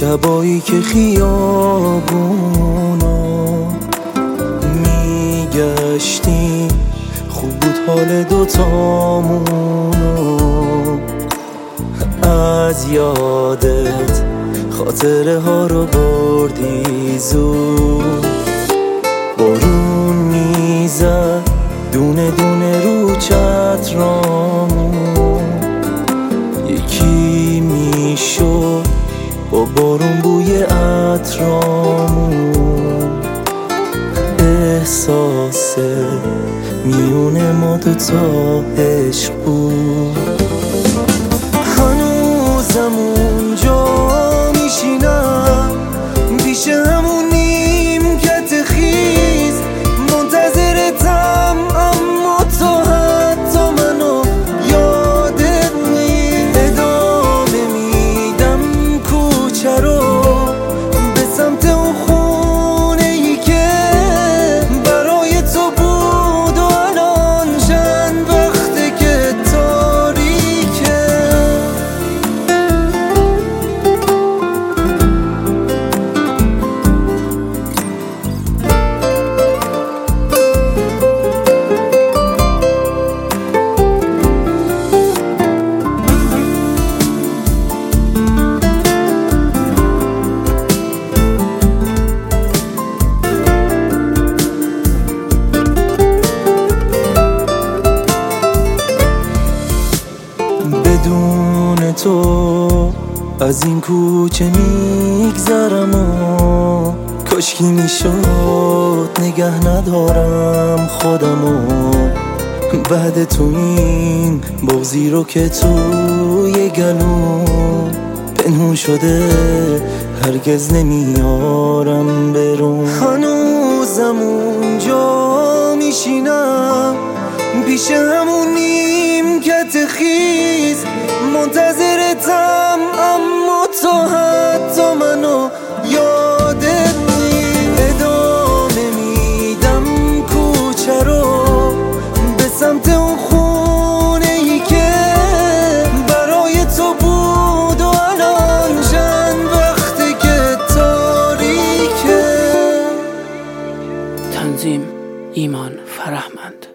شبایی که خیابونا میگشتیم خوب بود حال دوتامونو، از یادت خاطره ها رو بردی زود. بارون میزد دونه دونه رو چترامون، یکی میشد با بارون بوی عطرامون. احساس میونه ما دوتا عشق بود. هنوزم اونجا میشینم پیش همون نیمکت خیز، منتظرتم اما تو حتی منو یادت نیست. ادامه میدم کوچه رو به سمت اون خونه ای که برای تو بود و الان چند وقته که تاریکه. بدون تو از این کوچه میگذرم و کاشکی میشد نگه ندارم خودمو. بعد تو این بغضی رو که توی گلوم پنهون شده هرگز نمیارم برون. هنوزم اونجا میشینم پیش همون نیمکت خیز، منتظرتم اما تو حتی منو یادت نیست. ادامه میدم کوچه رو به سمت اون خونه ای که برای تو بود و الان چند وقته که تاریکه. تنظیم ایمان فرهمند.